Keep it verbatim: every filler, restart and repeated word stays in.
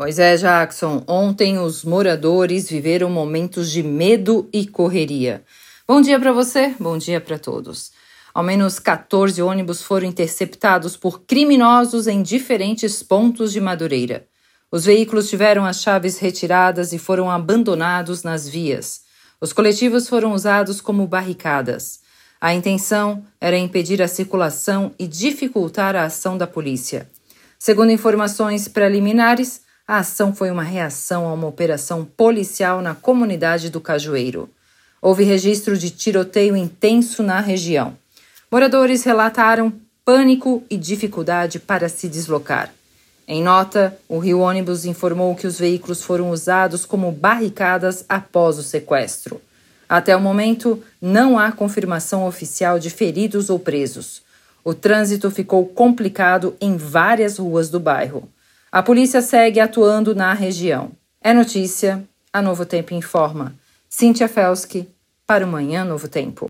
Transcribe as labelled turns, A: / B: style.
A: Pois é, Jackson. Ontem os moradores viveram momentos de medo e correria. Bom dia para você, bom dia para todos. Ao menos quatorze ônibus foram interceptados por criminosos em diferentes pontos de Madureira. Os veículos tiveram as chaves retiradas e foram abandonados nas vias. Os coletivos foram usados como barricadas. A intenção era impedir a circulação e dificultar a ação da polícia. Segundo informações preliminares, a ação foi uma reação a uma operação policial na comunidade do Cajueiro. Houve registro de tiroteio intenso na região. Moradores relataram pânico e dificuldade para se deslocar. Em nota, o Rio Ônibus informou que os veículos foram usados como barricadas após o sequestro. Até o momento, não há confirmação oficial de feridos ou presos. O trânsito ficou complicado em várias ruas do bairro. A polícia segue atuando na região. É notícia, a Novo Tempo informa. Cíntia Felski, para o Manhã Novo Tempo.